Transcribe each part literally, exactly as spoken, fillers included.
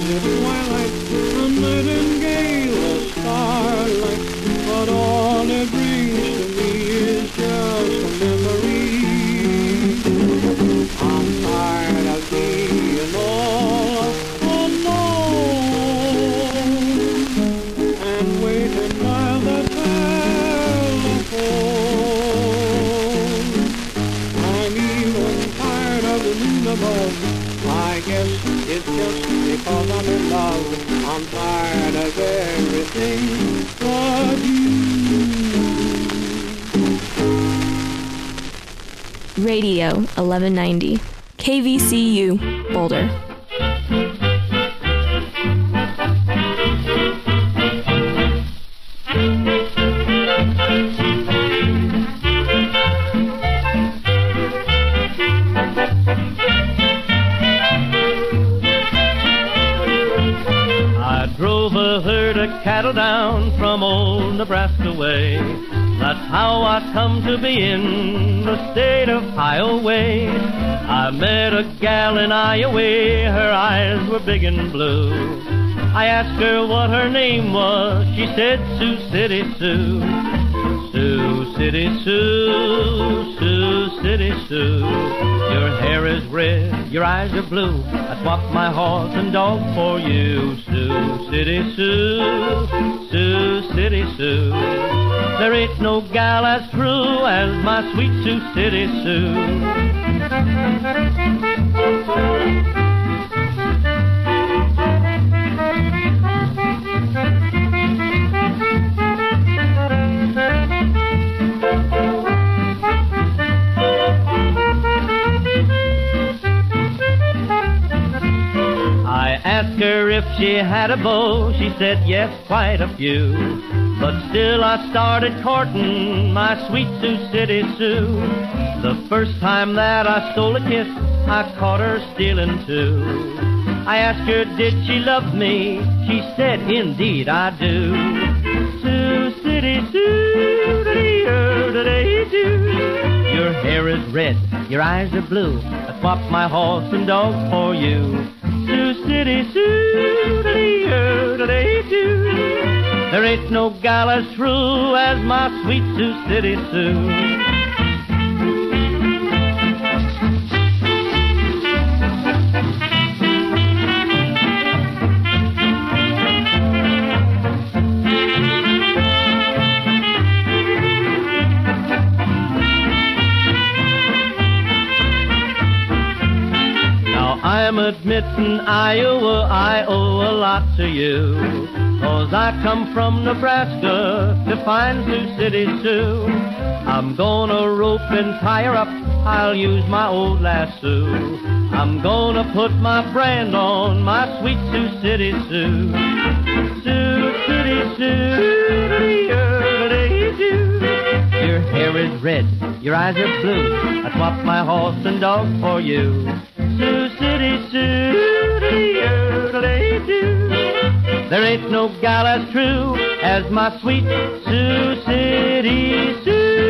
the twilight, a nightingale, a starlight, but all it brings to me is just a memory. I'm tired of being all alone and waiting by the telephone. I'm even tired of the moon above. I guess it's just because I'm in love. I'm tired of everything but you. Radio eleven ninety, K V C U, Boulder. Cattle down from old Nebraska way. That's how I come to be in the state of Iowa. I met a gal in Iowa, her eyes were big and blue. I asked her what her name was, she said Sioux City Sue. Sioux City Sue, Sioux City Sue. Your hair is red, your eyes are blue. I swapped my horse and dog for you. Sioux City Sue, Sioux City Sue. There ain't no gal as true as my sweet Sioux City Sue. I asked her if she had a beau, she said yes, quite a few. But still I started courting my sweet Sioux City Sue. The first time that I stole a kiss, I caught her stealing too. I asked her, did she love me? She said, indeed I do. Sioux City Sue, da-dee-oh-da-dee-doo. Your hair is red, your eyes are blue. I swapped my horse and dog for you. Sioux City Sue, da-dee-oh-da-dee-doo. There ain't no gal as true as my sweet Sioux City Sue. I'm admitting, Iowa, I owe a lot to you. 'Cause I come from Nebraska to find Sioux City Sue. I'm gonna rope and tie her up, I'll use my old lasso. I'm gonna put my brand on my sweet Sioux City Sue. Sioux City Sue, da-dee-oh-da-dee-doo. Your hair is red, your eyes are blue. I swapped my horse and dog for you. Sioux City Sue, da-dee-oh-da-dee-doo. There ain't no gal as true as my sweet Sioux City Sue.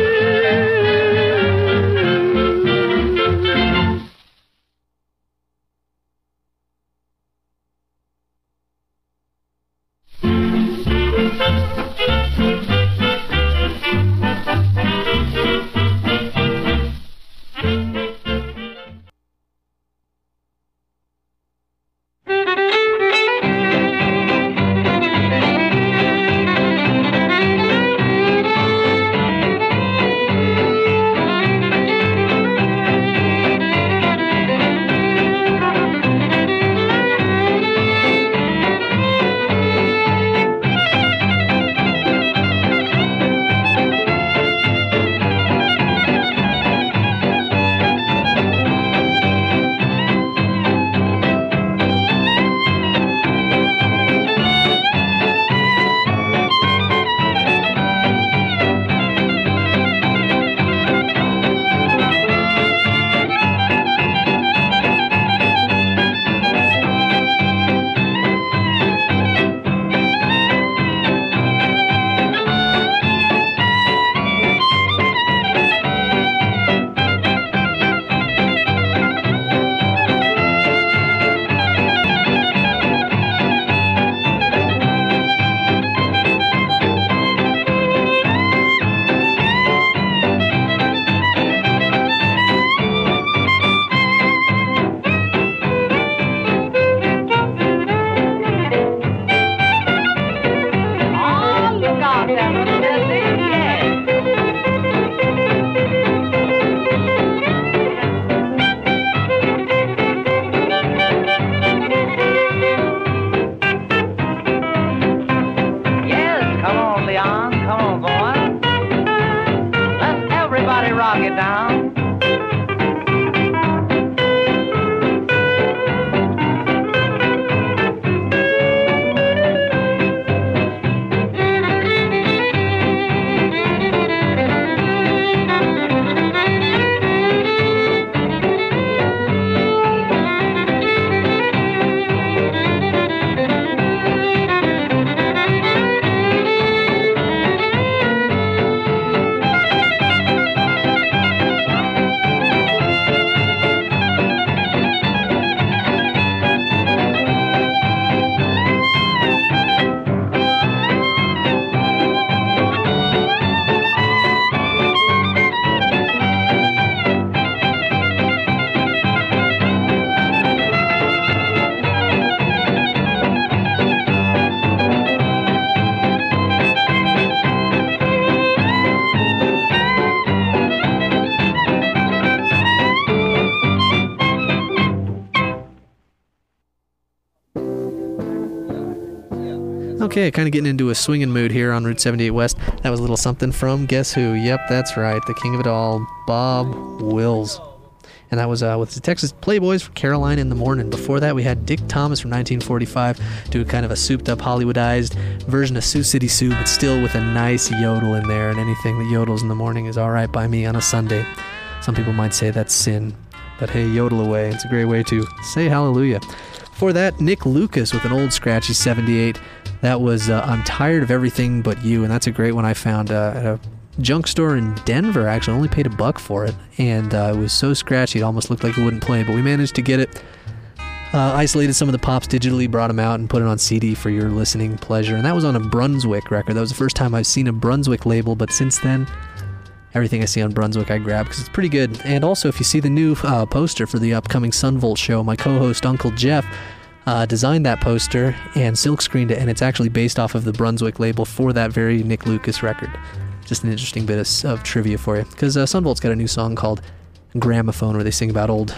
Okay, kind of getting into a swinging mood here on Route seventy-eight West. That was a little something from, guess who? Yep, that's right, the king of it all, Bob Wills. And that was uh, with the Texas Playboys for Caroline in the Morning. Before that, we had Dick Thomas from nineteen forty-five do kind of a souped-up, Hollywoodized version of Sioux City Sue, but still with a nice yodel in there, and anything that yodels in the morning is all right by me on a Sunday. Some people might say that's sin, but hey, yodel away. It's a great way to say hallelujah. Before that, Nick Lucas with an old scratchy seventy-eight. That was uh, I'm Tired of Everything But You, and that's a great one I found uh, at a junk store in Denver. Actually, only paid a buck for it, and uh, it was so scratchy it almost looked like it wouldn't play, but we managed to get it. Uh, isolated some of the pops digitally, brought them out, and put it on C D for your listening pleasure, and that was on a Brunswick record. That was the first time I've seen a Brunswick label, but since then, everything I see on Brunswick I grab because it's pretty good. And also, if you see the new uh, poster for the upcoming Sunvolt show, my co-host Uncle Jeff uh, designed that poster and silkscreened it, and it's actually based off of the Brunswick label for that very Nick Lucas record. Just an interesting bit of, of trivia for you, because uh, Sunvolt's got a new song called Gramophone where they sing about old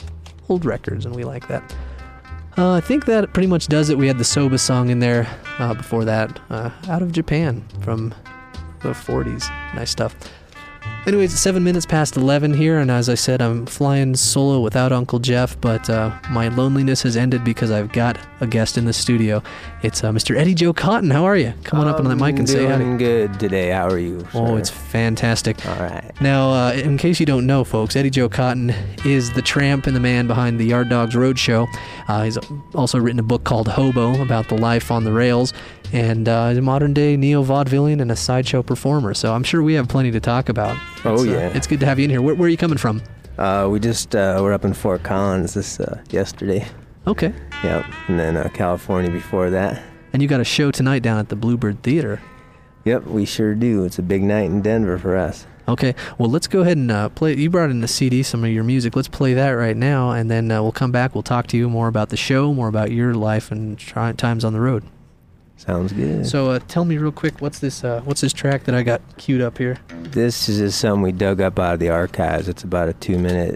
old records, and we like that. Uh, I think that pretty much does it. We had the Soba song in there uh, before that, uh, Out of Japan from the forties. Nice stuff. Anyways, it's seven minutes past eleven here, and as I said, I'm flying solo without Uncle Jeff, but uh, my loneliness has ended because I've got a guest in the studio. It's uh, Mister Eddie Joe Cotton. How are you? Come on up on that mic and say hi. I'm doing good today. How are you, sir? Oh, it's fantastic. All right. Now, uh, in case you don't know, folks, Eddie Joe Cotton is the tramp and the man behind the Yard Dogs Roadshow. Uh, he's also written a book called Hobo about the life on the rails, and uh, he's a modern-day neo-vaudevillian and a sideshow performer, so I'm sure we have plenty to talk about. Oh, it's, yeah. Uh, it's good to have you in here. Where, where are you coming from? Uh, we just uh, were up in Fort Collins this uh, yesterday. Okay. Yep, and then uh, California before that. And you got a show tonight down at the Bluebird Theater. Yep, we sure do. It's a big night in Denver for us. Okay, well, let's go ahead and uh, play. You brought in the C D, some of your music. Let's play that right now, and then uh, we'll come back. We'll talk to you more about the show, more about your life and try- times on the road. Sounds good. So uh, tell me real quick, what's this uh, What's this track that I got queued up here? This is just something we dug up out of the archives. It's about a two-minute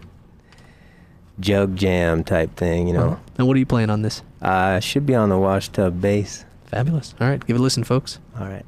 jug jam type thing, you know. Uh-huh. And what are you playing on this? Uh, should be on the washtub bass. Fabulous. All right, give it a listen, folks. All right.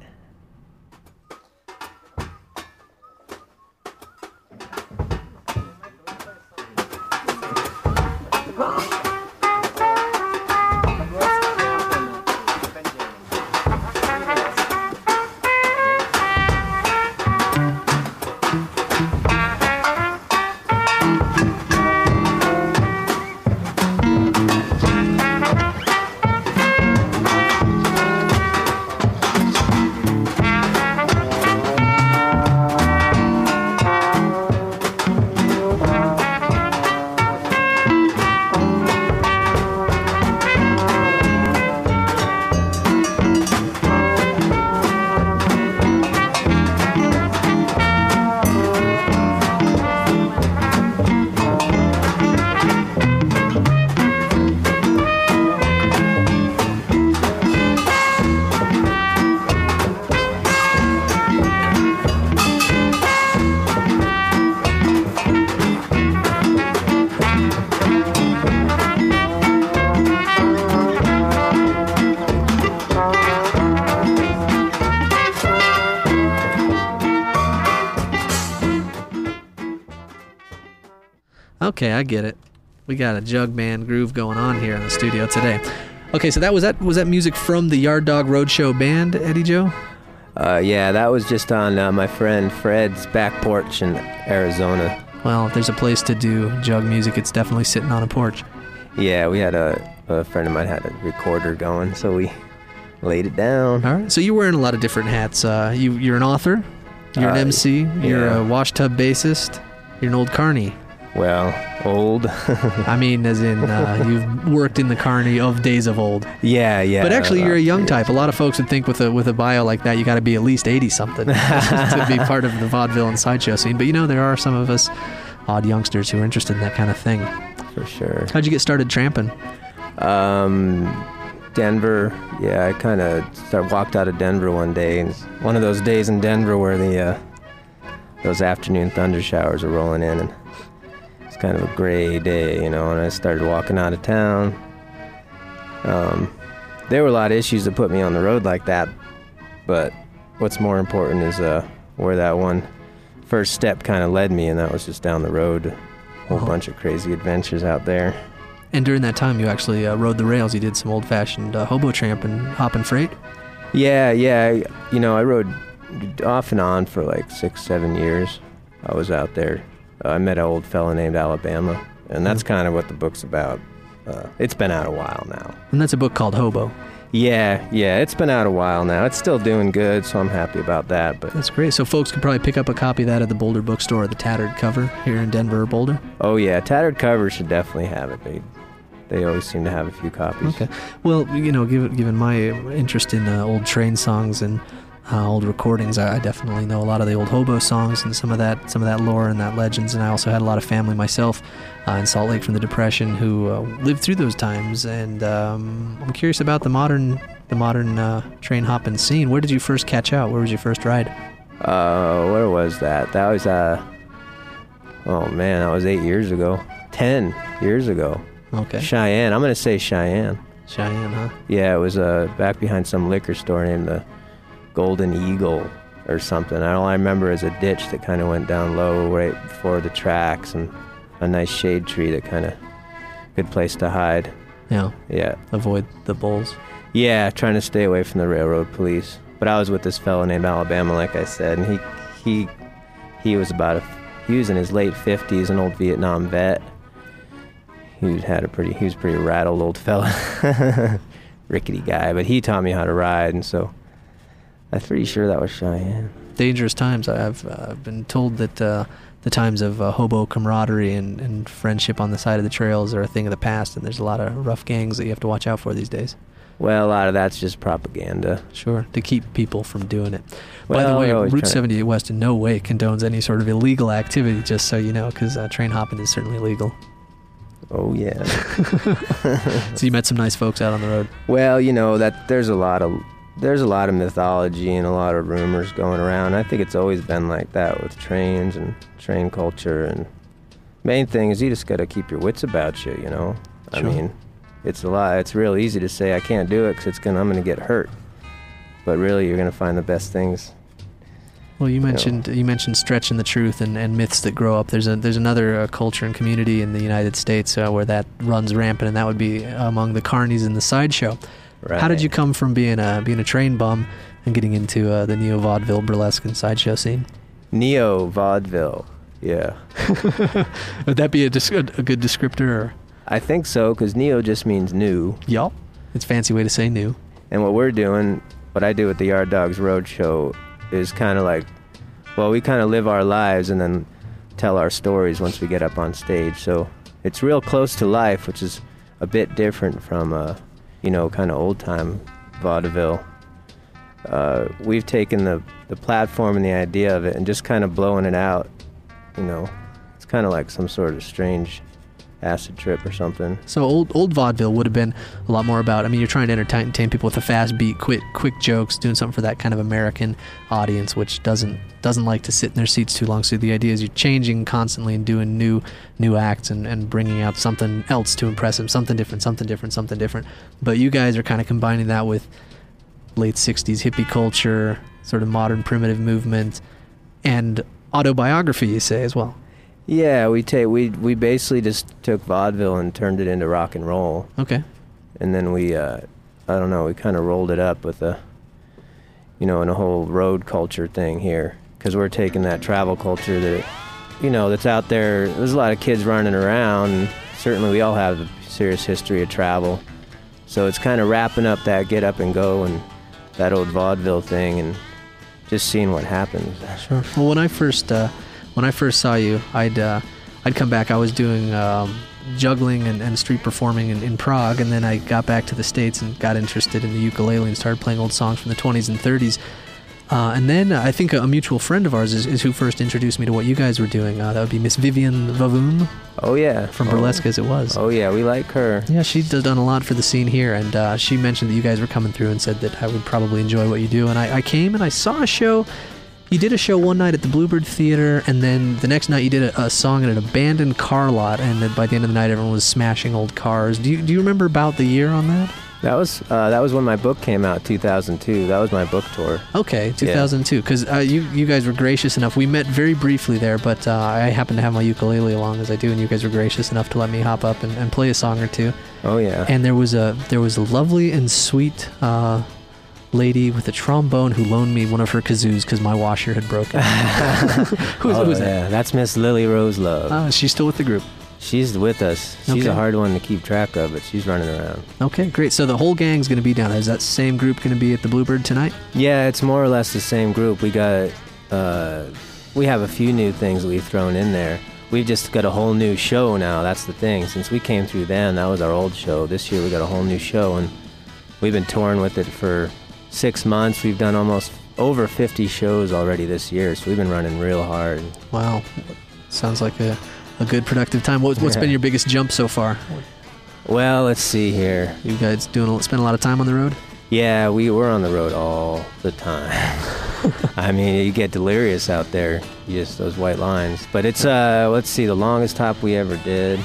Okay, I get it. We got a jug band groove going on here in the studio today. Okay, so that was that was that music from the Yard Dog Roadshow band, Eddie Joe? Uh, yeah, that was just on uh, my friend Fred's back porch in Arizona. Well, if there's a place to do jug music, it's definitely sitting on a porch. Yeah, we had a, a friend of mine had a recorder going, so we laid it down. All right, so you're wearing a lot of different hats. Uh, you, you're an author, you're an Uh, M C, you're yeah. a washtub bassist, you're an old carny. Well, old. I mean, as in, uh, you've worked in the carny of days of old. yeah, yeah. But actually, you're a young yeah. type. A lot of folks would think with a with a bio like that, you got to be at least eighty-something to be part of the vaudeville and sideshow scene. But, you know, there are some of us odd youngsters who are interested in that kind of thing. For sure. How'd you get started tramping? Um, Denver. Yeah, I kind of start walked out of Denver one day, and it's one of those days in Denver where the uh, those afternoon thunder showers are rolling in, and it's kind of a gray day, you know. And I started walking out of town. Um, there were a lot of issues that put me on the road like that. But what's more important is uh, where that one first step kind of led me, and that was just down the road. A whole Uh-huh. bunch of crazy adventures out there. And during that time, you actually uh, rode the rails. You did some old-fashioned uh, hobo tramp and hopping freight. Yeah, yeah. You know, I rode off and on for like six, seven years. I was out there. Uh, I met an old fella named Alabama, and that's Mm. kind of what the book's about. Uh, it's been out a while now. And that's a book called Hobo. Yeah, yeah, it's been out a while now. It's still doing good, so I'm happy about that. But That's great. So folks could probably pick up a copy of that at the Boulder Bookstore, the tattered cover here in Denver or Boulder. oh yeah, Tattered Cover should definitely have it. They they always seem to have a few copies. Okay. Well, you know, given given my interest in uh, old train songs and uh, old recordings, I, I definitely know a lot of the old hobo songs and some of that some of that lore and that legends. And I also had a lot of family myself uh, in Salt Lake from the Depression who uh, lived through those times. And um, I'm curious about the modern the modern uh, train hopping scene. Where did you first catch out? Where was your first ride? Uh, where was that? That was uh, oh man, that was eight years ago, ten years ago. Okay. Cheyenne. I'm gonna say Cheyenne. Cheyenne, huh? Yeah, it was uh, back behind some liquor store named the Golden Eagle or something. All I remember is a ditch that kind of went down low right before the tracks, and a nice shade tree that kind of good place to hide. Yeah. Yeah, Avoid the bulls. yeah, trying to stay away from the railroad police. But I was with this fellow named Alabama, like I said, and he he he was about a he was in his late fifties, an old Vietnam vet. He had a pretty he was a pretty rattled old fella, rickety guy. But he taught me how to ride, and so I'm pretty sure that was Cheyenne. Dangerous times. I've uh, been told that uh, the times of uh, hobo camaraderie and, and friendship on the side of the trails are a thing of the past, and there's a lot of rough gangs that you have to watch out for these days. Well, a lot of that's just propaganda. Sure, to keep people from doing it. By the Well, way, they're always Route trying- seventy-eight West in no way condones any sort of illegal activity, just so you know, because uh, train hopping is certainly legal. Oh yeah. So you met some nice folks out on the road. Well, you know that there's a lot of there's a lot of mythology and a lot of rumors going around. I think it's always been like that with trains and train culture. And main thing is you just got to keep your wits about you. You know, I Sure. mean, it's a lot. It's real easy to say I can't do it because it's gonna I'm gonna get hurt. But really, you're gonna find the best things. Well, you know. mentioned you mentioned stretching the truth and, and myths that grow up. There's a there's another uh, culture and community in the United States uh, where that runs rampant, and that would be among the carnies in the sideshow. Right. How did you come from being a being a train bum and getting into uh, the neo vaudeville burlesque and sideshow scene? Neo vaudeville? Yeah, Would that be a, dis- a good descriptor? Or? I think so because neo just means new. Yup. It's a fancy way to say new. And what we're doing, what I do at the Yard Dogs Roadshow, is kind of like, well, we kind of live our lives and then tell our stories once we get up on stage. So it's real close to life, which is a bit different from, uh, you know, kind of old-time vaudeville. Uh, we've taken the, the platform and the idea of it and just kind of blowing it out, you know. It's kind of like some sort of strange acid trip or something. So old old vaudeville would have been a lot more about, I mean, you're trying to entertain, entertain people with a fast beat, quick quick jokes, doing something for that kind of American audience, which doesn't doesn't like to sit in their seats too long. So the idea is you're changing constantly and doing new new acts and, and bringing out something else to impress them, something different, something different, something different. But you guys are kind of combining that with late sixties hippie culture, sort of modern primitive movement, and autobiography, you say, as well. Yeah, we take we we basically just took vaudeville and turned it into rock and roll. Okay. And then we, uh, I don't know, we kind of rolled it up with a, you know, in a whole road culture thing here. Because we're taking that travel culture that, you know, that's out there. There's a lot of kids running around. And certainly we all have a serious history of travel. So it's kind of wrapping up that get up and go and that old vaudeville thing and just seeing what happens. Sure. Well, when I first uh, when I first saw you, I'd uh, I'd come back. I was doing um, juggling and, and street performing in, in Prague, and then I got back to the States and got interested in the ukulele and started playing old songs from the twenties and thirties. Uh, and then uh, I think a, a mutual friend of ours is, is who first introduced me to what you guys were doing. Uh, that would be Miss Vivian Vavoom Oh, yeah. from oh. Burlesque as it was. Oh, yeah, we like her. Yeah, she's done a lot for the scene here, and uh, she mentioned that you guys were coming through and said that I would probably enjoy what you do. And I, I came and I saw a show. You did a show one night at the Bluebird Theater, and then the next night you did a, a song in an abandoned car lot, and then by the end of the night everyone was smashing old cars. Do you do you remember about the year on that? That was uh, that was when my book came out, two thousand two. That was my book tour. Okay, two thousand two. Because uh, you you guys were gracious enough. We met very briefly there, but uh, I happened to have my ukulele along as I do, and you guys were gracious enough to let me hop up and, and play a song or two. Oh yeah. And there was a there was a lovely and sweet uh, lady with a trombone who loaned me one of her kazoos because my washer had broken. who's, oh, who's yeah. that? That's Miss Lily Rose Love. Oh, she's still with the group. She's with us. She's Okay. a hard one to keep track of, but she's running around. Okay, great. So the whole gang's going to be down there. Is that same group going to be at the Bluebird tonight? Yeah, it's more or less the same group. We got, uh, we have a few new things we've thrown in there. We've just got a whole new show now. That's the thing. Since we came through then, that was our old show. This year we got a whole new show, and we've been touring with it for six months. We've done almost over fifty shows already this year, so we've been running real hard. Wow, sounds like a, a good productive time. What, what's Yeah. been your biggest jump so far? Well, let's see here. You guys doing a, spend a lot of time on the road? Yeah, we were on the road all the time. I mean, you get delirious out there, you just those white lines. But it's, uh, let's see, the longest hop we ever did.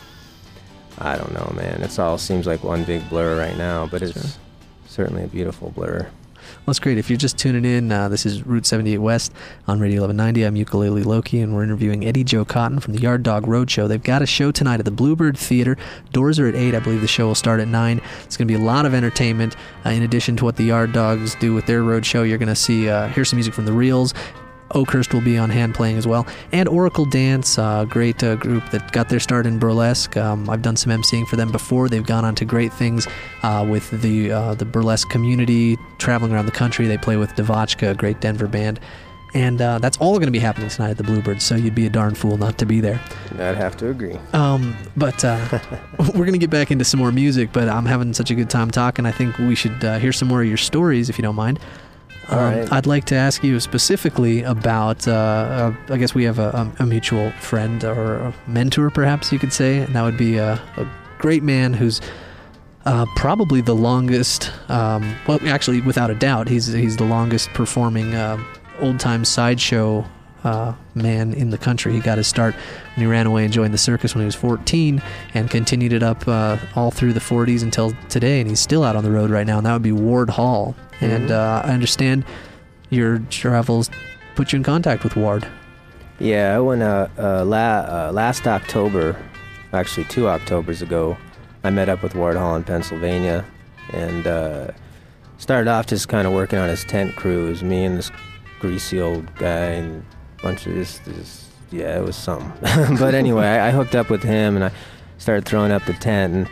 I don't know, man. It's all seems like one big blur right now, but it's Sure. certainly a beautiful blur. Well, that's great. If you're just tuning in, uh, this is Route seventy-eight West on Radio eleven ninety. I'm Ukulele Loki, and we're interviewing Eddie Joe Cotton from the Yard Dog Roadshow. They've got a show tonight at the Bluebird Theater. Doors are at eight. I believe the show will start at nine. It's going to be a lot of entertainment. Uh, in addition to what the Yard Dogs do with their roadshow, you're going to see uh, hear some music from the Reels. Oakhurst will be on hand playing as well. And Oracle Dance, a uh, great uh, group that got their start in burlesque. Um, I've done some emceeing for them before. They've gone on to great things uh, with the uh, the burlesque community, traveling around the country. They play with Devotchka, a great Denver band. And uh, that's all going to be happening tonight at the Bluebird, so you'd be a darn fool not to be there. I'd have to agree. Um, but uh, we're going to get back into some more music, but I'm having such a good time talking. I think we should uh, hear some more of your stories, if you don't mind. Um, All right. I'd like to ask you specifically about, uh, uh, I guess we have a, a mutual friend or a mentor, perhaps you could say, and that would be a, a great man who's uh, probably the longest, um, well, actually, without a doubt, he's he's the longest performing uh, old-time sideshow uh, man in the country. He got his start when he ran away and joined the circus when he was fourteen and continued it up uh, all through the forties until today, and he's still out on the road right now, and that would be Ward Hall. And uh, I understand your travels put you in contact with Ward. Yeah, I went uh, uh, la- uh, last October, actually two Octobers ago, I met up with Ward Hall in Pennsylvania, and uh, started off just kind of working on his tent crew. It was me and this greasy old guy and a bunch of this, this yeah, it was something. But anyway, I, I hooked up with him, and I started throwing up the tent, and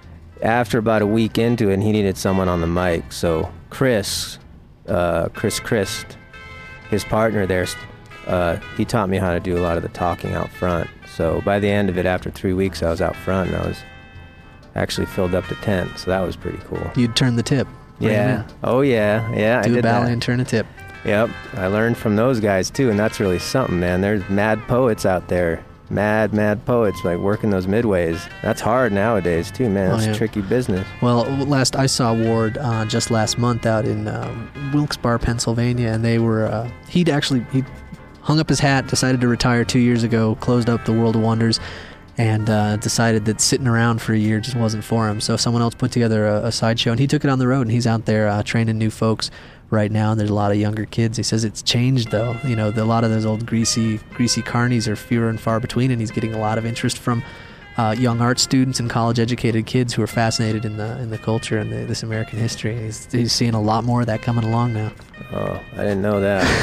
after about a week into it, and he needed someone on the mic, so Chris, uh, Chris Christ, his partner there, uh, he taught me how to do a lot of the talking out front. So by the end of it, after three weeks, I was out front, and I was actually filled up the tent, so that was pretty cool. You'd turn the tip. Bring him Yeah. in. Oh, yeah. Yeah, I Do a did ballet that. and turn a tip. Yep. I learned from those guys, too, and that's really something, man. There's mad poets out there. Mad, mad poets, like working those midways. That's hard nowadays, too, man. Oh, That's yeah. tricky business. Well, last I saw Ward uh, just last month out in uh, Wilkes-Barre, Pennsylvania, and they were, uh, he'd actually, he hung up his hat, decided to retire two years ago, closed up the World of Wonders, and uh, decided that sitting around for a year just wasn't for him. So someone else put together a, a sideshow, and he took it on the road, and he's out there uh, training new folks right now, and there's a lot of younger kids. He says it's changed, though. You know, the, a lot of those old greasy, greasy carnies are fewer and far between, and he's getting a lot of interest from uh, young art students and college-educated kids who are fascinated in the in the culture and the, this American history. He's, he's seeing a lot more of that coming along now. Oh, I didn't know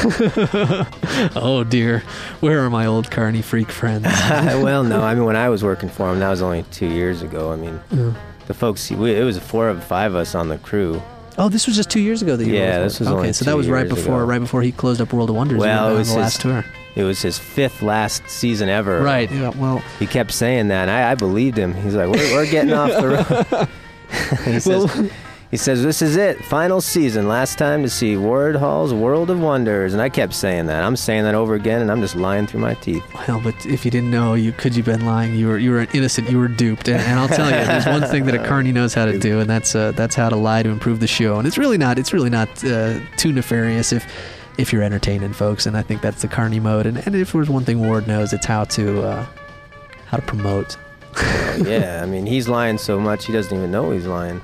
that. Oh, dear. Where are my old carny freak friends? Well, no. I mean, when I was working for him, that was only two years ago. I mean, Yeah. the folks, we, it was four of five of us on the crew. Oh, this was just two years ago that you Yeah, were this was okay, only so that two was right years before ago. right before he closed up World of Wonders. Well, You were it was on the his- last tour. It was his fifth last season ever. Right. Yeah, well, He kept saying that, and I, I believed him. He's like, we're, we're getting off the road. he, says, he says, this is it, final season, last time to see Ward Hall's World of Wonders. And I kept saying that. I'm saying that over again, and I'm just lying through my teeth. well, but if you didn't know, you could you've been lying. You were you were innocent. You were duped. And, and I'll tell you, there's one thing that a carny knows how to do, and that's uh, that's how to lie to improve the show. And it's really not it's really not uh, too nefarious if if you're entertaining folks. And I think that's the carny mode. And, and if there's one thing Ward knows, it's how to uh, how to promote. Oh, yeah, I mean, he's lying so much, he doesn't even know he's lying.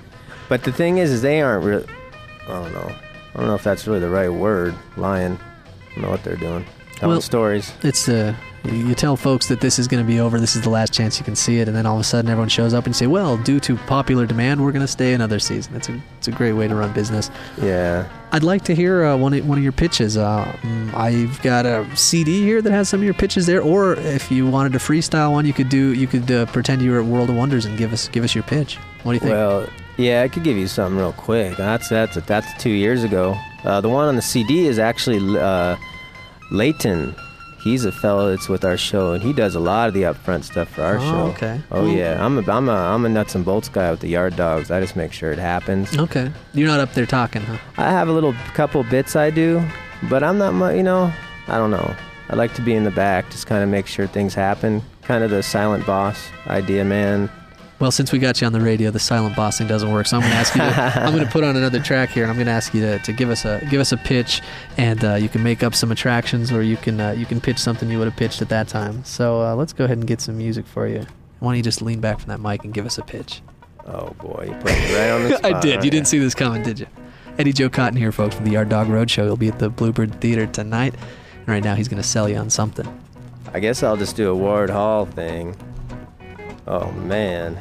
But the thing is, is they aren't really. I don't know. I don't know if that's really the right word. Lying. I don't know what they're doing. Telling Well, stories. It's uh, you tell folks that this is going to be over, this is the last chance you can see it, and then all of a sudden everyone shows up and you say, well, due to popular demand, we're going to stay another season. It's a it's a great way to run business. Yeah. I'd like to hear uh, one of, one of your pitches. Uh, mm, I've got a C D here that has some of your pitches there, or if you wanted to freestyle one, you could do you could uh, pretend you were at World of Wonders and give us give us your pitch. What do you think? Well, yeah, I could give you something real quick. That's that's that's two years ago. Uh, the one on the C D is actually uh, Leighton. He's a fellow that's with our show, and he does a lot of the upfront stuff for our Oh, show. okay. Oh yeah, I'm a I'm a I'm a nuts and bolts guy with the Yard Dogs. I just make sure it happens. Okay, you're not up there talking, huh? I have a little couple bits I do, but I'm not much. You know, I don't know. I like to be in the back, just kind of make sure things happen. Kind of the silent boss idea, man. Well, since we got you on the radio, the silent bossing doesn't work. So I'm going to ask you. To, I'm going to put on another track here, and I'm going to ask you to, to give us a give us a pitch, and uh, you can make up some attractions, or you can uh, you can pitch something you would have pitched at that time. So uh, let's go ahead and get some music for you. Why don't you just lean back from that mic and give us a pitch? Oh boy, you put me right on the spot. I did. aren't You didn't see this coming, did you? Eddie Joe Cotton here, folks, from the Yard Dog Roadshow. He'll be at the Bluebird Theater tonight, and right now he's going to sell you on something. I guess I'll just do a Ward Hall thing. Oh man.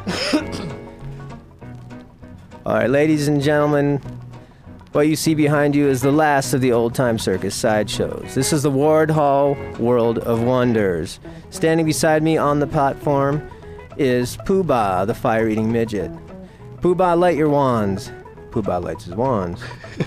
All right, ladies and gentlemen, what you see behind you is the last of the old-time circus sideshows. This is the Ward Hall World of Wonders. Standing beside me on the platform is Pooh Bah, the fire-eating midget. Pooh Bah, light your wands. Pooh Bah lights his wands.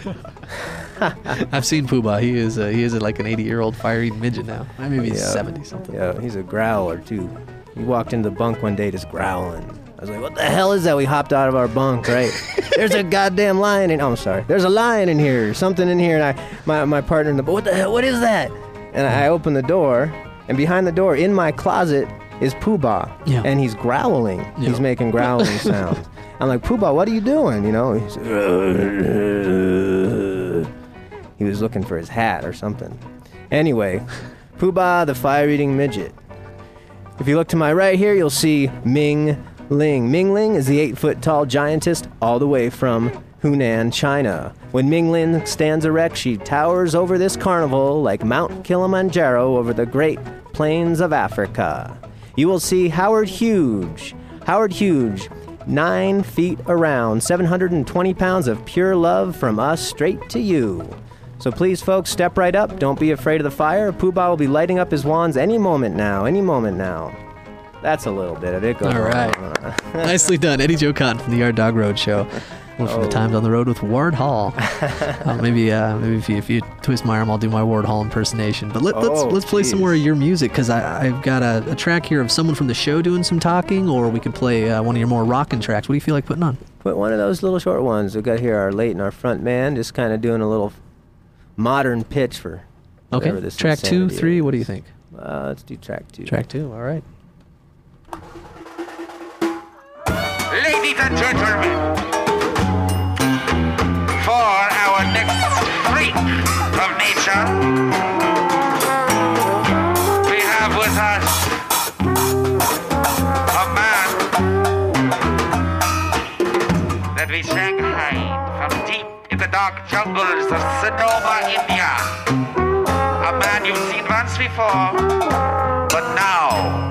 I've seen Pooh Bah. He is uh, he is like an eighty-year-old fire-eating midget now. Maybe he's Yeah. seventy something. Yeah, he's a growler too. He walked into the bunk one day just growling. I was like, what the hell is that? We hopped out of our bunk, right? There's a goddamn lion in... Oh, I'm sorry. There's a lion in here. Something in here. And I, my, my partner in the... What the hell? What is that? And I open the door, and behind the door, in my closet, is Pooh Bah. Yeah. And he's growling. Yeah. He's making growling sounds. I'm like, Pooh Bah, what are you doing? You know? He's, he was looking for his hat or something. Anyway, Pooh Bah, the fire-eating midget. If you look to my right here, you'll see Ming Ling. Ming Ling is the eight-foot-tall giantess all the way from Hunan, China. When Ming Ling stands erect, she towers over this carnival like Mount Kilimanjaro over the great plains of Africa. You will see Howard Huge. Howard Huge, nine feet around, seven hundred twenty pounds of pure love from us straight to you. So please, folks, step right up. Don't be afraid of the fire. Pooh Bah will be lighting up his wands any moment now. Any moment now. That's a little bit of it. Go All right. Nicely done. Eddie Joe Cotton from the Yard Dog Roadshow. One from Oh. the Times on the Road with Ward Hall. uh, maybe uh, maybe if you, if you twist my arm, I'll do my Ward Hall impersonation. But let, let's Oh, let's play some geez. more of your music, because I've got a, a track here of someone from the show doing some talking, or we could play uh, one of your more rockin' tracks. What do you feel like putting on? Put one of those little short ones. We've got here our Leighton, our front man, just kind of doing a little modern pitch for Okay. whatever this Track two, insanity three. is. What do you think? Uh, let's do track two. Track two. All right. Ladies and gentlemen, for our next freak of nature, we have with us a man that we shanghaied from deep in the dark jungles of Sonoma, India. A man you've seen once before, but now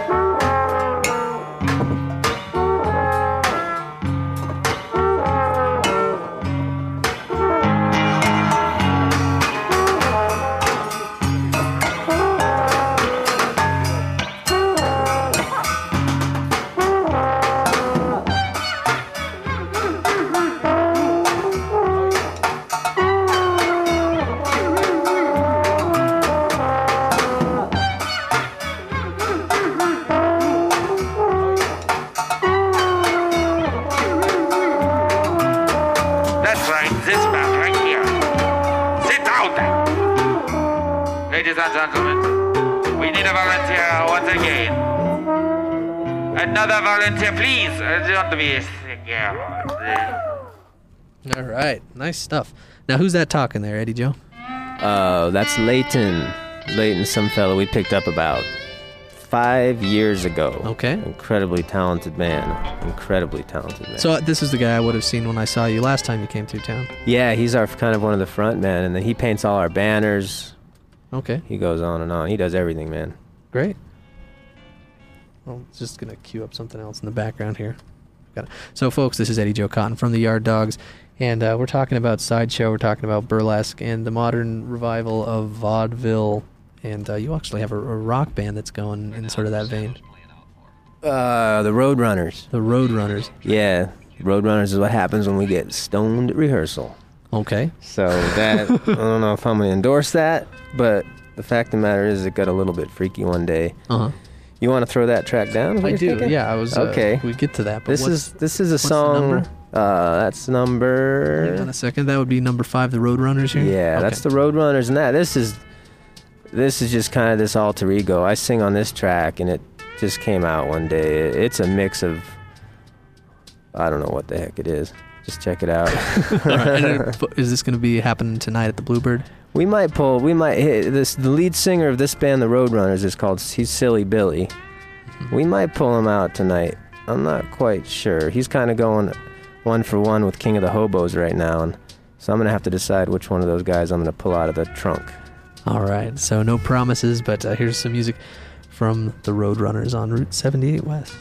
That's right, this man right here. Sit down. Ladies and gentlemen, we need a volunteer once again. Another volunteer, please. Uh, Don't be scared. All right. Nice stuff. Now, who's that talking there, Eddie Joe? Uh, that's Leighton. Leighton, some fellow we picked up about five years ago. Okay. Incredibly talented man. Incredibly talented man. So uh, this is the guy I would have seen when I saw you last time you came through town. Yeah, he's our kind of one of the front men, and then he paints all our banners. Okay. He goes on and on. He does everything, man. Great. Well, I'm just going to cue up something else in the background here. Got it. So, folks, this is Eddie Joe Cotton from the Yard Dogs, and uh, we're talking about sideshow, we're talking about burlesque, and the modern revival of vaudeville, and uh, you actually have a, a rock band that's going in sort of that vein. Uh, the Roadrunners. The Roadrunners. Yeah, Roadrunners is what happens when we get stoned at rehearsal. Okay. So that, I don't know if I'm going to endorse that, but the fact of the matter is it got a little bit freaky one day. Uh-huh. You want to throw that track down? Is what I you're do, thinking? yeah. I was. Uh, Okay. We get to that. But This what's, is this is a what's the song. number? Uh, that's number. Hang on a second. That would be number five, the Roadrunners here? Yeah, Okay. that's the Roadrunners, and that this is this is just kind of this alter ego. I sing on this track, and it just came out one day. It's a mix of I don't know what the heck it is. Just check it out. All right. And it, is this going to be happening tonight at the Bluebird? We might pull. We might hit this. The lead singer of this band, the Roadrunners, is called. He's Silly Billy. We might pull him out tonight. I'm not quite sure. He's kind of going one for one with King of the Hobos right now, and so I'm gonna have to decide which one of those guys I'm gonna pull out of the trunk. All right. So no promises, but uh, here's some music from the Roadrunners on Route seventy-eight West.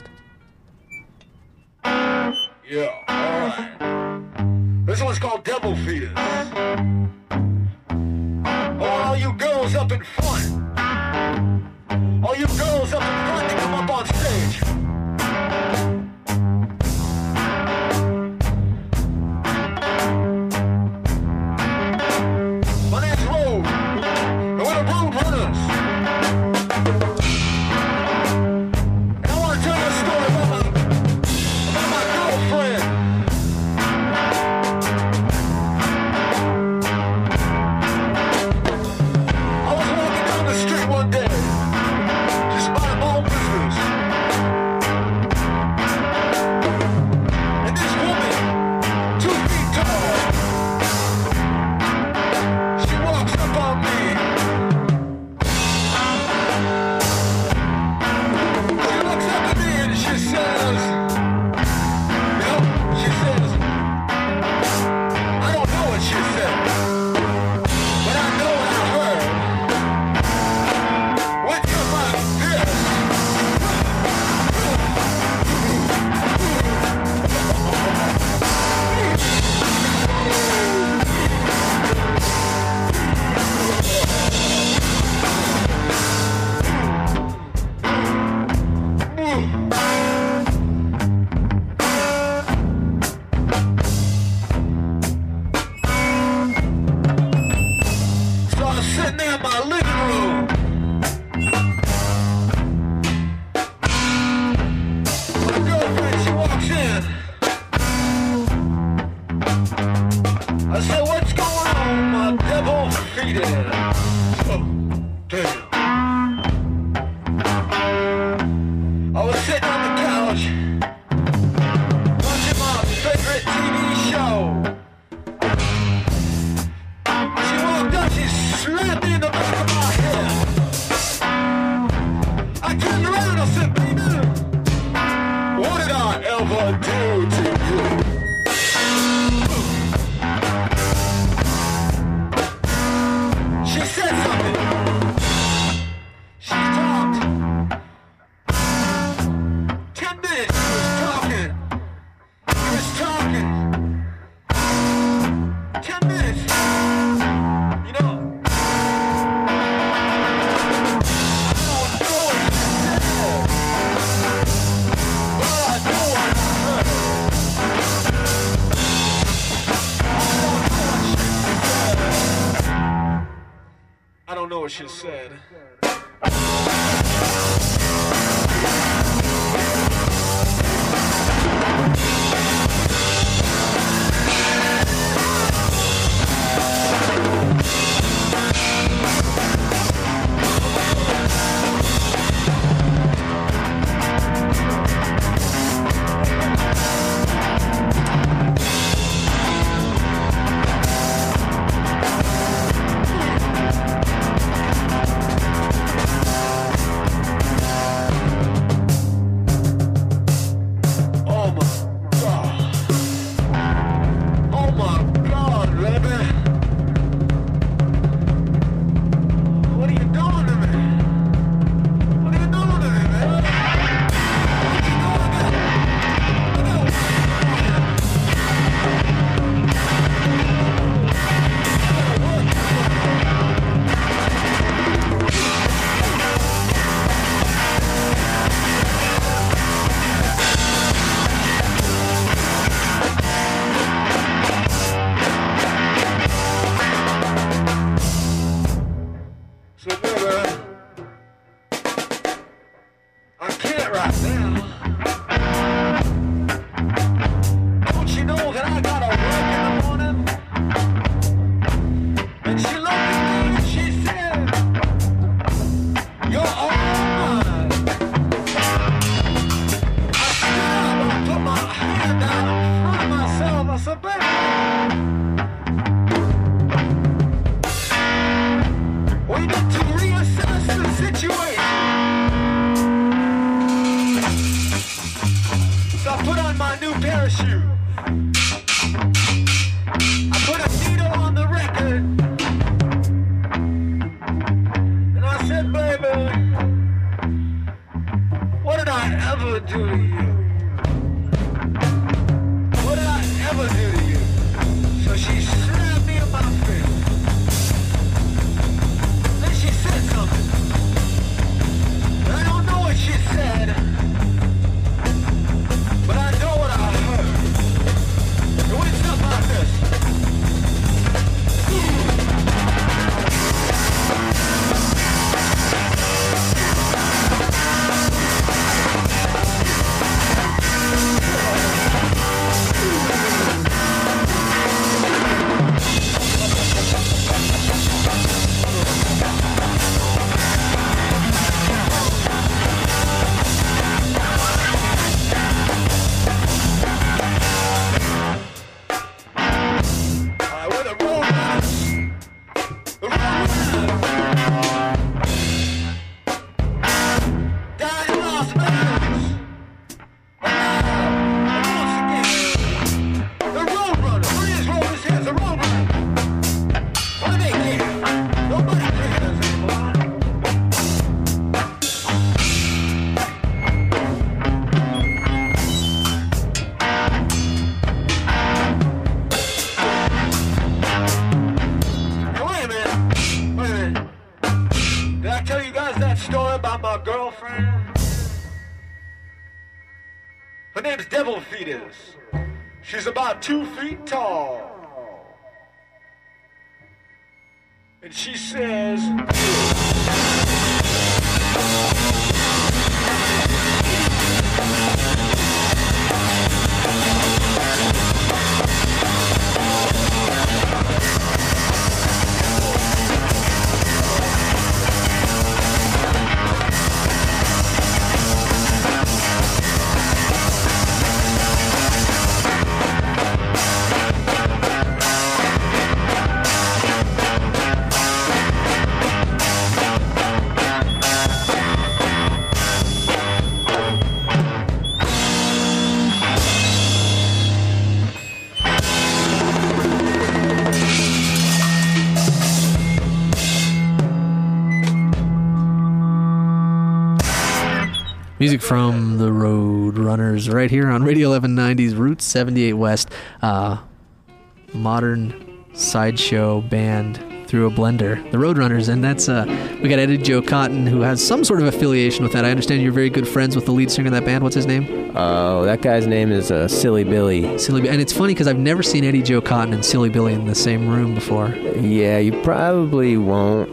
Yeah, alright. This one's called Devil Feeders. All you girls up in front. All you girls up in front to come up on stage. My name's Road, and we're the Roadrunners. And I want to tell you a story about my, about my girlfriend. I was walking down the street one day, just minding my own business. And this woman, two feet tall, she walks up on me. She looks up at me and she says, you know, she says, I don't know what she said, but I know what I heard. When you're like this, so I was sitting there in my living room. My girlfriend, she walks in. I said, what's going on, my devil feeding? Oh, damn. I was sitting on the couch, watching my favorite T V show. She walked up, she slapped me in the back of my head. I turned around, I said, baby, what did I ever do to you? She said something. She talked. Ten minutes, she was talking. She was talking. Ten minutes. You know, I don't know what she said, but I know what I heard. I don't know what she said. I don't know what she said. name's Devil Fetus. She's about two feet tall. And she says... Music from the Roadrunners right here on Radio eleven ninety's Route seventy-eight West. Uh, modern sideshow band through a blender. The Roadrunners, and that's, uh, we got Eddie Joe Cotton, who has some sort of affiliation with that. I understand you're very good friends with the lead singer of that band. What's his name? Oh, that guy's name is uh, Silly Billy. Silly Billy. And it's funny because I've never seen Eddie Joe Cotton and Silly Billy in the same room before. Yeah, you probably won't.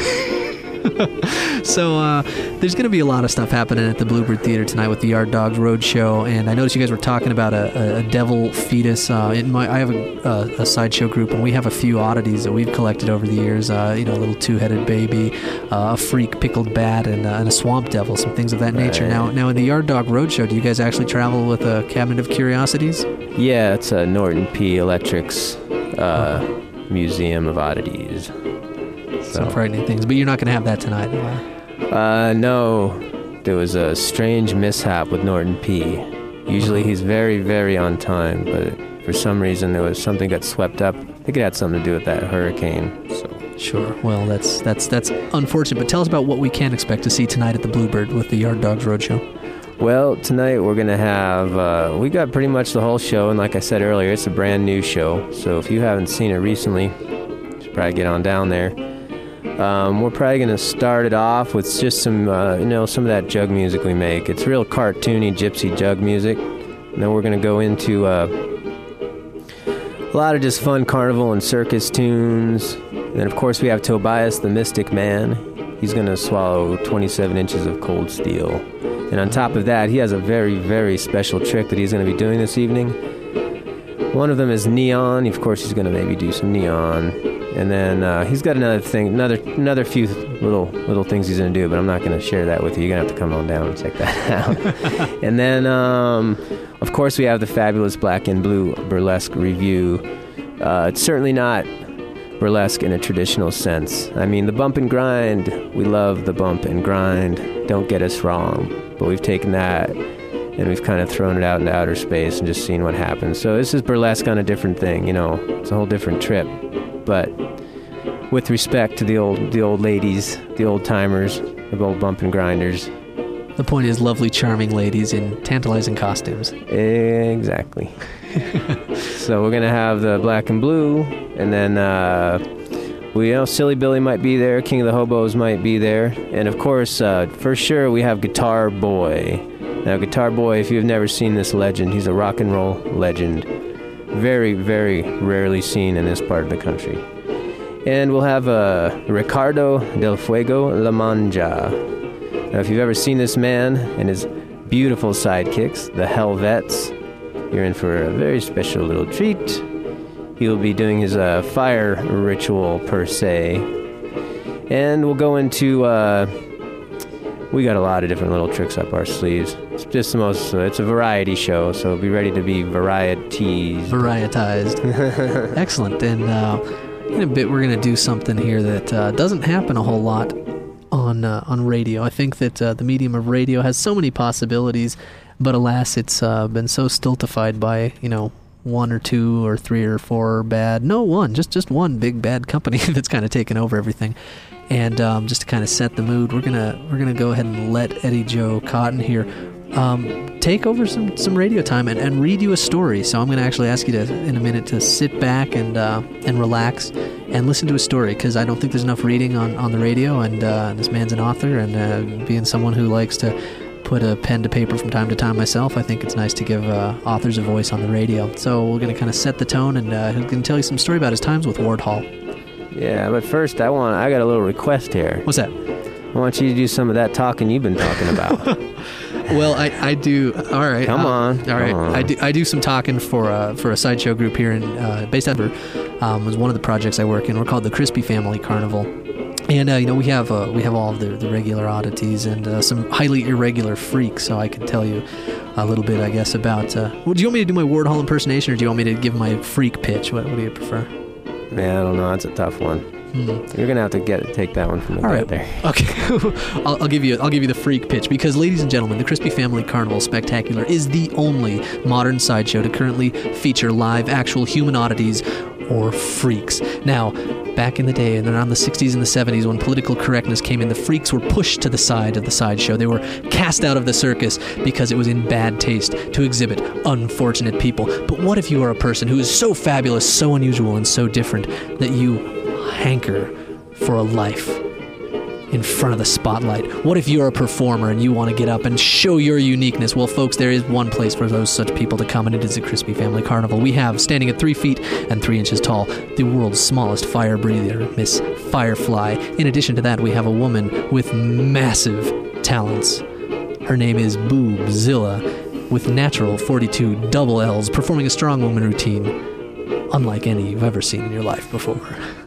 So uh, there's going to be a lot of stuff happening at the Bluebird Theater tonight with the Yard Dogs Roadshow, and I noticed you guys were talking about a, a, a devil fetus. Uh, in my, I have a, a, a sideshow group, and we have a few oddities that we've collected over the years. Uh, you know, a little two-headed baby, uh, a freak pickled bat, and, uh, and a swamp devil, some things of that nature. Right. Now, now in the Yard Dog Roadshow, do you guys actually travel with a cabinet of curiosities? Yeah, it's a Norton P. Electric's uh, Museum of Oddities. Some frightening things, but you're not going to have that tonight. Uh, no. There was a strange mishap with Norton P. Usually he's very, very on time, but for some reason there was something got swept up. I think it had something to do with that hurricane. So sure. Well, that's that's that's unfortunate. But tell us about what we can expect to see tonight at the Bluebird with the Yard Dogs Roadshow. Well, tonight we're going to have, uh, we got pretty much the whole show, and like I said earlier, it's a brand new show. So if you haven't seen it recently, you should probably get on down there. Um, we're probably going to start it off with just some, uh, you know, some of that jug music we make. It's real cartoony gypsy jug music. And then we're going to go into uh, a lot of just fun carnival and circus tunes. And then, of course, we have Tobias the Mystic Man. He's going to swallow twenty-seven inches of cold steel. And on top of that, he has a very, very special trick that he's going to be doing this evening. One of them is neon. Of course, he's going to maybe do some neon. And then uh, he's got another thing, another another few little little things he's going to do, but I'm not going to share that with you. You're going to have to come on down and check that out. And then, um, of course, we have the fabulous Black and Blue Burlesque Review. Uh, it's certainly not burlesque in a traditional sense. I mean, the bump and grind, we love the bump and grind. Don't get us wrong. But we've taken that and we've kind of thrown it out into outer space and just seen what happens. So this is burlesque on a different thing, you know. It's a whole different trip. But with respect to the old the old ladies, the old timers, the old bump and grinders. The point is lovely, charming ladies in tantalizing costumes. Exactly. So we're going to have the Black and Blue, and then uh, we you know Silly Billy might be there, King of the Hobos might be there, and of course, uh, for sure, we have Guitar Boy. Now, Guitar Boy, if you've never seen this legend, he's a rock and roll legend. Very, very rarely seen in this part of the country. And we'll have uh, Ricardo del Fuego La Manja. Now, if you've ever seen this man and his beautiful sidekicks, the Helvets, you're in for a very special little treat. He'll be doing his uh, fire ritual, per se. And we'll go into... Uh, we got a lot of different little tricks up our sleeves. It's just the most... Uh, it's a variety show, so be ready to be varieties. Varietized. Excellent. And uh, in a bit, we're going to do something here that uh, doesn't happen a whole lot on uh, on radio. I think that uh, the medium of radio has so many possibilities, but alas, it's uh, been so stultified by, you know, one or two or three or four bad... No, one. Just, just one big bad company that's kind of taken over everything. And um, just to kind of set the mood, we're gonna we're gonna go ahead and let Eddie Joe Cotton here um, take over some, some radio time and, and read you a story. So I'm gonna actually ask you to in a minute to sit back and uh, and relax and listen to a story, because I don't think there's enough reading on, on the radio. And uh, this man's an author, and uh, being someone who likes to put a pen to paper from time to time myself. I think it's nice to give uh, authors a voice on the radio. So we're going to kind of set the tone, and uh, he's going to tell you some story about his times with Ward Hall. Yeah, but first I want I got a little request here. What's that? I want you to do some of that talking you've been talking about. Well, I, I do. All right. Come uh, on. All right. Come on. I do I do some talking for uh, for a sideshow group here in uh, based out of Denver. Um, was one of the projects I work in. We're called the Crispy Family Carnival. And, uh, you know, we have uh, we have all of the, the regular oddities and uh, some highly irregular freaks, so I can tell you a little bit, I guess, about... Uh, well, do you want me to do my Ward Hall impersonation, or do you want me to give my freak pitch? What, what do you prefer? Man, I don't know. That's a tough one. Hmm. You're going to have to get take that one from the All guy right. there. Okay. I'll, I'll give you I'll give you the freak pitch, because, ladies and gentlemen, the Crispy Family Carnival Spectacular is the only modern sideshow to currently feature live, actual human oddities or freaks. Now, back in the day, and around the sixties and the seventies, when political correctness came in, the freaks were pushed to the side of the sideshow. They were cast out of the circus because it was in bad taste to exhibit unfortunate people. But what if you are a person who is so fabulous, so unusual, and so different that you hanker for a life in front of the spotlight? What if you're a performer and you want to get up and show your uniqueness? Well, folks, there is one place for those such people to come, and it is the Crispy Family Carnival. We have, standing at three feet and three inches tall, the world's smallest fire breather, Miss Firefly. In addition to that, we have a woman with massive talents. Her name is Boobzilla, with natural forty-two double L's, performing a strong woman routine unlike any you've ever seen in your life before.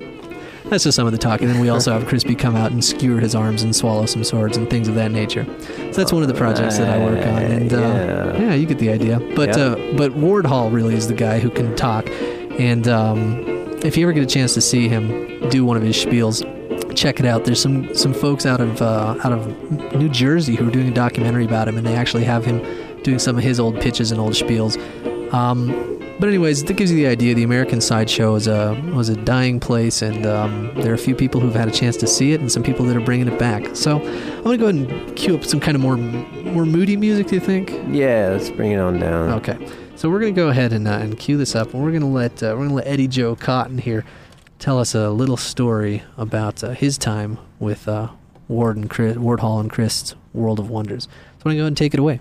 That's just some of the talk. And then we also have Crispy come out and skewer his arms and swallow some swords and things of that nature. So that's one of the projects that I work on. And uh, Yeah. yeah, you get the idea. But Yep. uh, but Ward Hall really is the guy who can talk. And um, if you ever get a chance to see him do one of his spiels, check it out. There's some some folks out of uh, out of New Jersey who are doing a documentary about him, and they actually have him doing some of his old pitches and old spiels. Um, But anyways, that gives you the idea. The American sideshow is a was a dying place, and um, there are a few people who've had a chance to see it, and some people that are bringing it back. So I'm gonna go ahead and cue up some kind of more more moody music. Do you think? Yeah, let's bring it on down. Okay. So we're gonna go ahead and uh, and cue this up, and we're gonna let uh, we're gonna let Eddie Joe Cotton here tell us a little story about uh, his time with uh, Ward and Chris, Ward Hall and Chris's World of Wonders. So I'm gonna go ahead and take it away.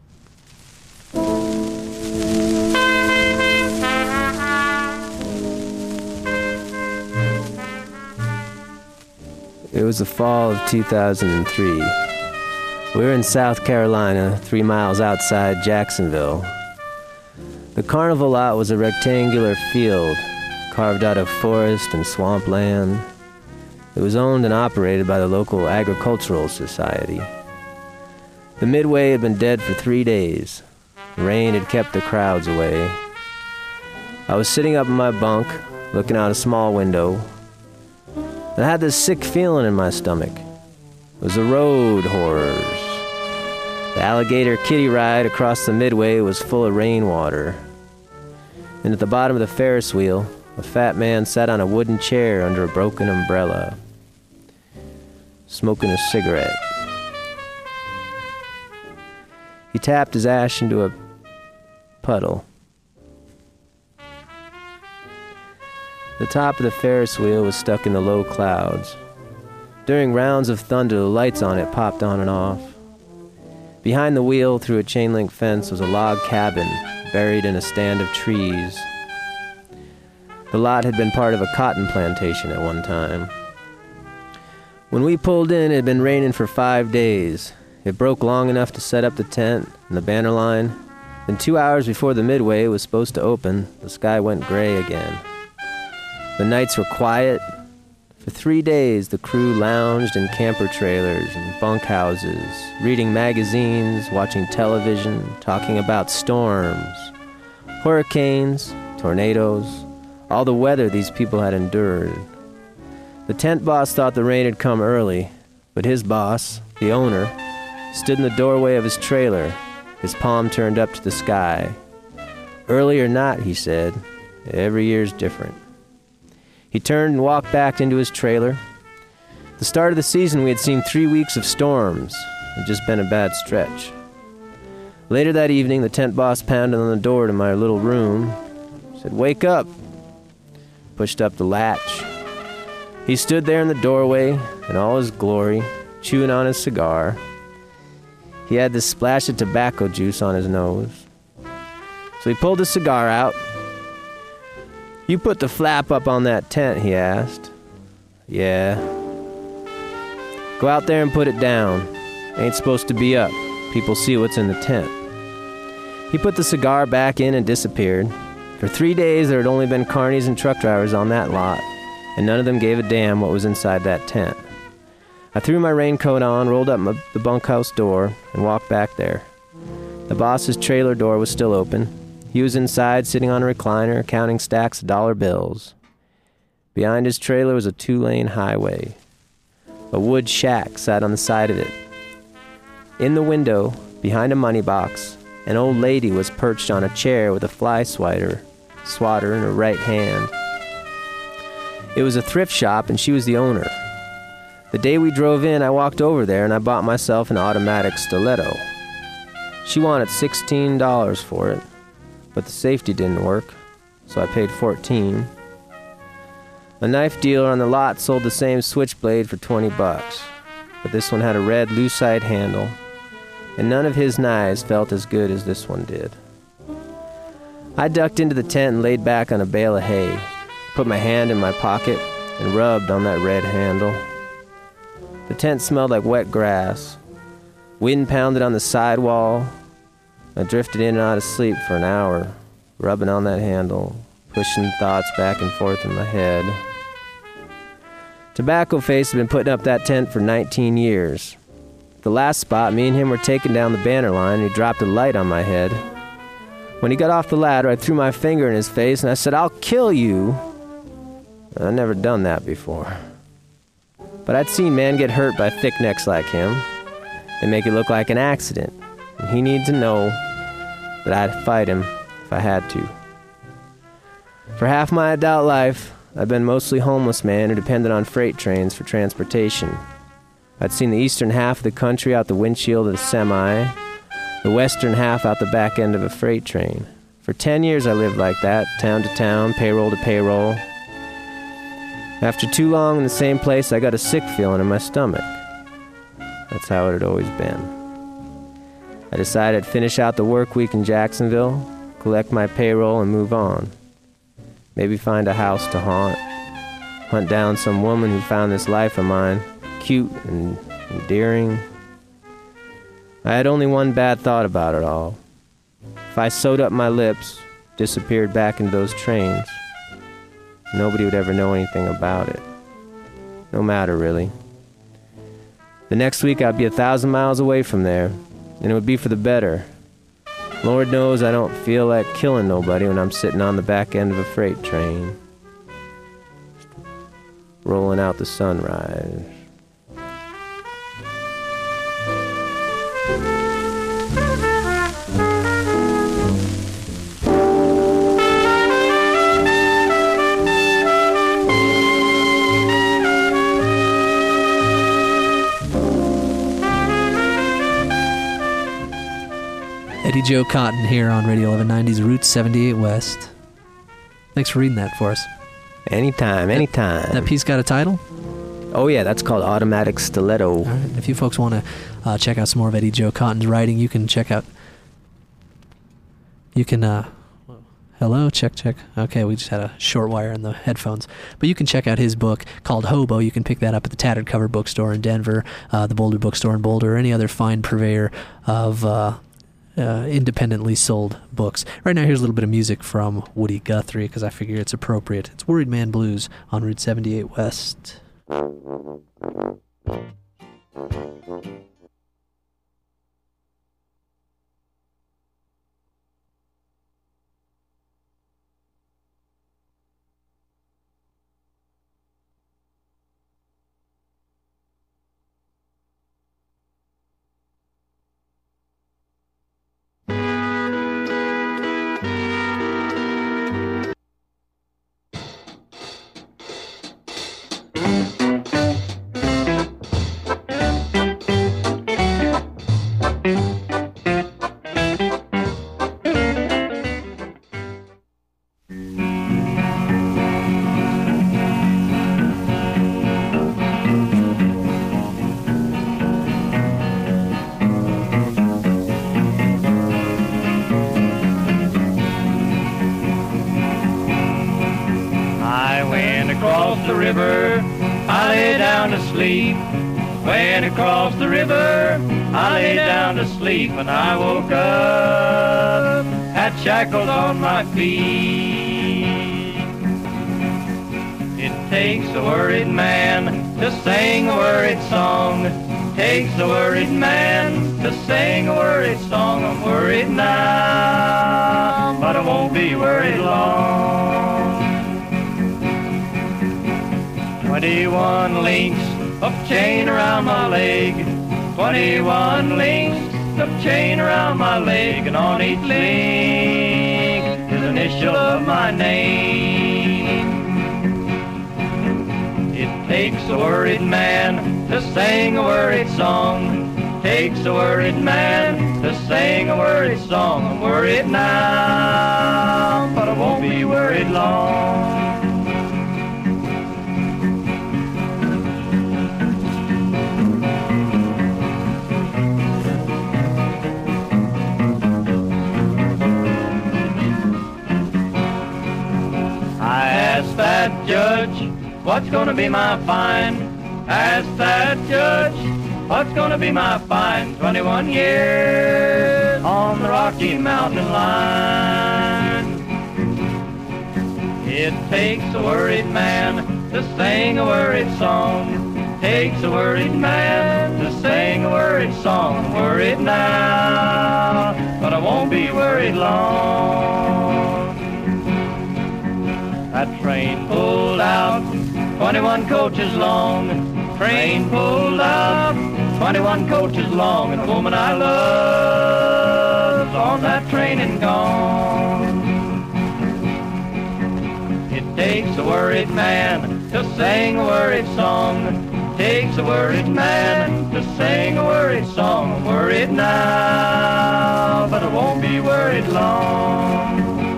It was the fall of two thousand three. We were in South Carolina, three miles outside Jacksonville. The carnival lot was a rectangular field carved out of forest and swampland. It was owned and operated by the local agricultural society. The Midway had been dead for three days. The rain had kept the crowds away. I was sitting up in my bunk, looking out a small window. I had this sick feeling in my stomach. It was the road horrors. The alligator kiddie ride across the Midway was full of rainwater. And at the bottom of the Ferris wheel, a fat man sat on a wooden chair under a broken umbrella, smoking a cigarette. He tapped his ash into a puddle. The top of the Ferris wheel was stuck in the low clouds. During rounds of thunder, the lights on it popped on and off. Behind the wheel, through a chain-link fence, was a log cabin buried in a stand of trees. The lot had been part of a cotton plantation at one time. When we pulled in, it had been raining for five days. It broke long enough to set up the tent and the banner line. Then two hours before the Midway was supposed to open, the sky went gray again. The nights were quiet. For three days, the crew lounged in camper trailers and bunkhouses, reading magazines, watching television, talking about storms, hurricanes, tornadoes, all the weather these people had endured. The tent boss thought the rain had come early, but his boss, the owner, stood in the doorway of his trailer, his palm turned up to the sky. Early or not, he said, every year's different. He turned and walked back into his trailer. At the start of the season, we had seen three weeks of storms. It had just been a bad stretch. Later that evening, the tent boss pounded on the door to my little room. Said, "Wake up." Pushed up the latch. He stood there in the doorway in all his glory, chewing on his cigar. He had this splash of tobacco juice on his nose. So he pulled a cigar out. "You put the flap up on that tent," he asked. "Yeah." "Go out there and put it down. Ain't supposed to be up. People see what's in the tent." He put the cigar back in and disappeared. For three days there had only been carnies and truck drivers on that lot, and none of them gave a damn what was inside that tent. I threw my raincoat on, rolled up my, the bunkhouse door, and walked back there. The boss's trailer door was still open. He was inside, sitting on a recliner, counting stacks of dollar bills. Behind his trailer was a two-lane highway. A wood shack sat on the side of it. In the window, behind a money box, an old lady was perched on a chair with a fly swatter, swatter in her right hand. It was a thrift shop, and she was the owner. The day we drove in, I walked over there, and I bought myself an automatic stiletto. She wanted sixteen dollars for it, but the safety didn't work, so I paid fourteen dollars. A knife dealer on the lot sold the same switchblade for twenty bucks, but this one had a red lucite handle, and none of his knives felt as good as this one did. I ducked into the tent and laid back on a bale of hay, put my hand in my pocket, and rubbed on that red handle. The tent smelled like wet grass. Wind pounded on the sidewall. I drifted in and out of sleep for an hour, rubbing on that handle, pushing thoughts back and forth in my head. Tobacco Face had been putting up that tent for nineteen years. The last spot, me and him were taking down the banner line, and he dropped a light on my head. When he got off the ladder, I threw my finger in his face, and I said, "I'll kill you." I'd never done that before. But I'd seen men get hurt by thick necks like him. They make it look like an accident, and he needed to know that I'd fight him if I had to. For half my adult life, I've been mostly homeless man who depended on freight trains for transportation. I'd seen the eastern half of the country out the windshield of a semi, the western half out the back end of a freight train. For ten years I lived like that, town to town, payroll to payroll. After too long in the same place, I got a sick feeling in my stomach. That's how it had always been. I decided I'd finish out the work week in Jacksonville, collect my payroll, and move on. Maybe find a house to haunt. Hunt down some woman who found this life of mine cute and endearing. I had only one bad thought about it all. If I sewed up my lips, disappeared back into those trains, nobody would ever know anything about it. No matter, really. The next week I'd be a thousand miles away from there, and it would be for the better. Lord knows I don't feel like killing nobody when I'm sitting on the back end of a freight train, rolling out the sunrise. Eddie Joe Cotton here on Radio eleven ninety's Route seventy-eight West. Thanks for reading that for us. Anytime, anytime. That, that piece got a title? Oh yeah, that's called Automatic Stiletto. All right. If you folks want to uh, check out some more of Eddie Joe Cotton's writing, you can check out... You can... Uh, hello? Check, check. Okay, we just had a short wire in the headphones. But you can check out his book called Hobo. You can pick that up at the Tattered Cover Bookstore in Denver, uh, the Boulder Bookstore in Boulder, or any other fine purveyor of... Uh, Uh, independently sold books. Right now, here's a little bit of music from Woody Guthrie because I figure it's appropriate. It's Worried Man Blues on Route seventy-eight West. across the river, I lay down to sleep. When across the river, I lay down to sleep, and I woke up, had shackles on my feet. It takes a worried man to sing a worried song. Takes a worried man to sing a worried song. I'm worried now, but I won't be worried long. Twenty-one links of chain around my leg, twenty-one links of chain around my leg, and on each link is an initial of my name. It takes a worried man to sing a worried song. Takes a worried man to sing a worried song. I'm worried now, but I won't be worried long. I asked that judge, what's gonna be my fine? Asked that judge, what's gonna be my fine? Twenty-one years on the Rocky Mountain line. It takes a worried man to sing a worried song. Takes a worried man to sing a worried song. I'm worried now, but I won't be worried long. That train pulled out, twenty-one coaches long. Train pulled out, twenty-one coaches long. And the woman I loved on that train and gone. It takes a worried man to sing a worried song. Takes a worried man to sing a worried song. I'm worried now, but I won't be worried long.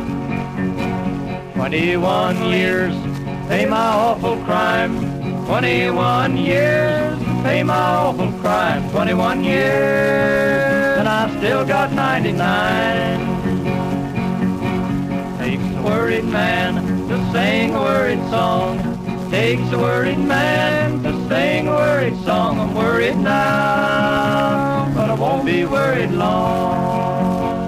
Twenty-one years, pay my awful crime. Twenty-one years, pay my awful crime. Twenty-one years, and I still got ninety-nine. Takes a worried man to sing a worried song. Takes a worried man to sing a worried song. I'm worried now, but I won't be worried long.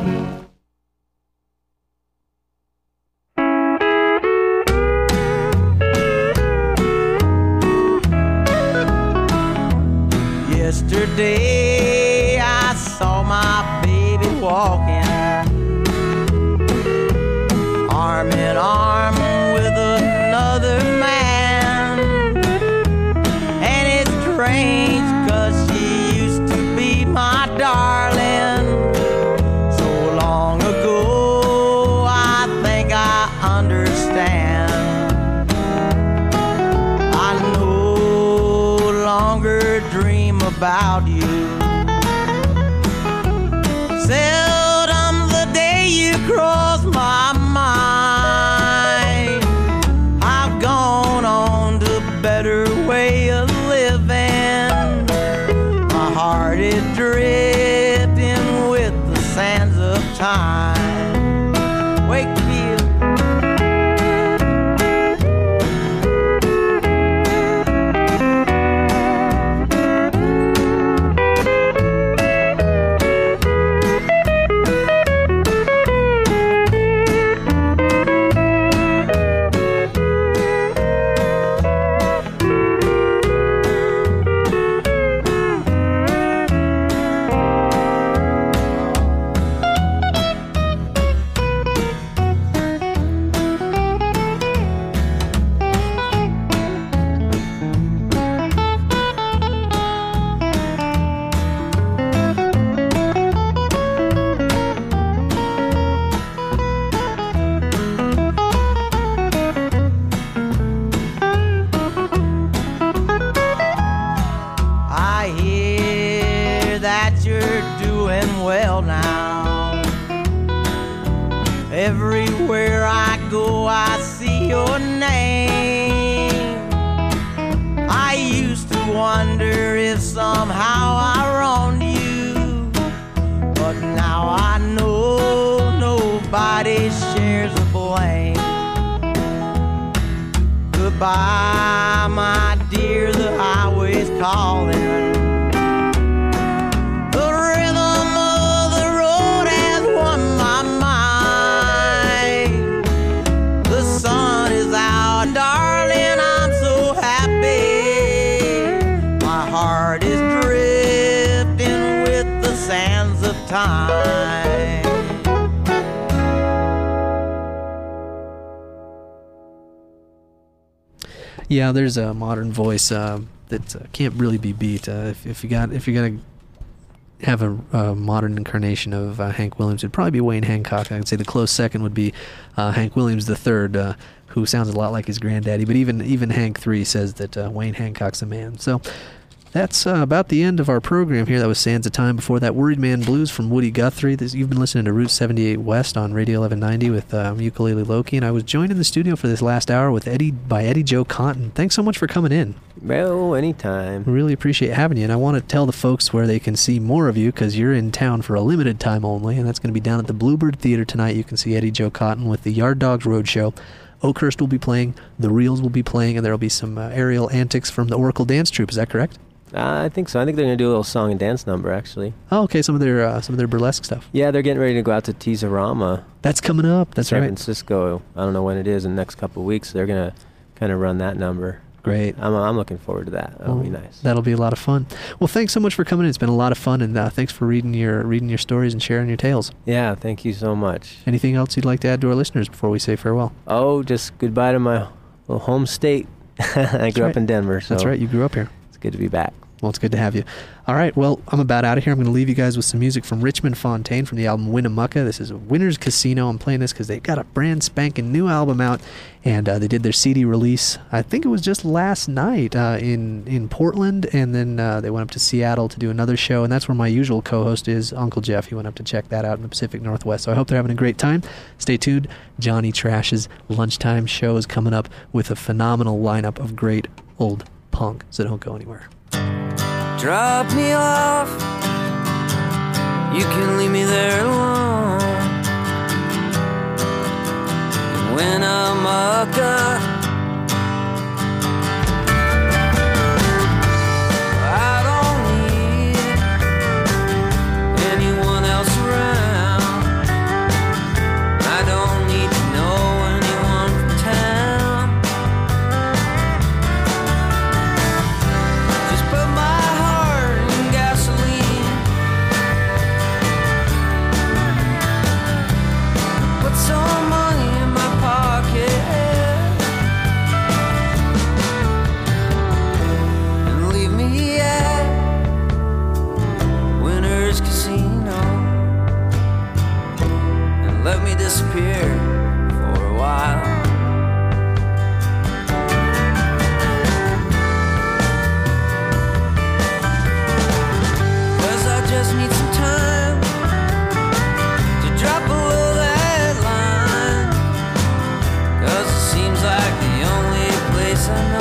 Yesterday I saw my baby walking, arm in arm with another man. And it's strange 'cause she used to be my darling. So long ago I think I understand. I no longer dream about you. Seldom the day you cross my mind. I've gone on to better way of living. My heart is drifting with the sands of time. Wakefield. Everywhere I go, I see your name. I used to wonder if somehow I wronged you, but now I know nobody shares the blame. The goodbye, my dear, the highway's calling. The rhythm of the road has won my mind. The sun is out, darling, I'm so happy. My heart is drifting with the sands of time. Yeah, there's a modern voice uh, that uh, can't really be beat. Uh, if, if you got, if you're gonna have a, a modern incarnation of uh, Hank Williams, it'd probably be Wayne Hancock. I'd say the close second would be uh, Hank Williams the third, uh, who sounds a lot like his granddaddy. But even even Hank three says that uh, Wayne Hancock's the man. So that's uh, about the end of our program here. That was Sands of Time. Before that, Worried Man Blues from Woody Guthrie. This, you've been listening to Route seventy-eight West on Radio eleven ninety with um, Ukulele Loki, and I was joined in the studio for this last hour with Eddie by Eddie Joe Cotton. Thanks so much for coming in. Well, anytime. We really appreciate having you, and I want to tell the folks where they can see more of you, because you're in town for a limited time only, and that's going to be down at the Bluebird Theater tonight. You can see Eddie Joe Cotton with the Yard Dogs Roadshow. Oakhurst will be playing, the Reels will be playing, and there will be some uh, aerial antics from the Oracle Dance Troupe. Is that correct? Uh, I think so. I think they're going to do a little song and dance number, actually. Oh, okay. Some of their uh, some of their burlesque stuff. Yeah, they're getting ready to go out to Teaserama. That's coming up. That's San right. Francisco. I don't know when it is in the next couple of weeks. They're going to kind of run that number. Great. I'm I'm looking forward to that. That'll well, be nice. That'll be a lot of fun. Well, thanks so much for coming in. It's been a lot of fun, and uh, thanks for reading your reading your stories and sharing your tales. Yeah, thank you so much. Anything else you'd like to add to our listeners before we say farewell? Oh, just goodbye to my little home state. I grew right. up in Denver. So That's right. You grew up here. It's good to be back. Well, it's good to have you. All right, well, I'm about out of here. I'm going to leave you guys with some music from Richmond Fontaine from the album Winnemucca. This is Winner's Casino. I'm playing this because they got a brand spanking new album out, and uh, they did their C D release, I think it was just last night uh, in, in Portland, and then uh, they went up to Seattle to do another show, and that's where my usual co-host is, Uncle Jeff. He went up to check that out in the Pacific Northwest, so I hope they're having a great time. Stay tuned. Johnny Trash's lunchtime show is coming up with a phenomenal lineup of great old punk, so don't go anywhere. Drop me off, you can leave me there alone. When I'm up, I don't need anyone else around. I don't need to know anyone from town. Just put my heart in gasoline. Put some money in my pocket and leave me at Winner's Casino and let me disappear for a while. Cause I just need some time to drop below that line. Cause it seems like the only place I know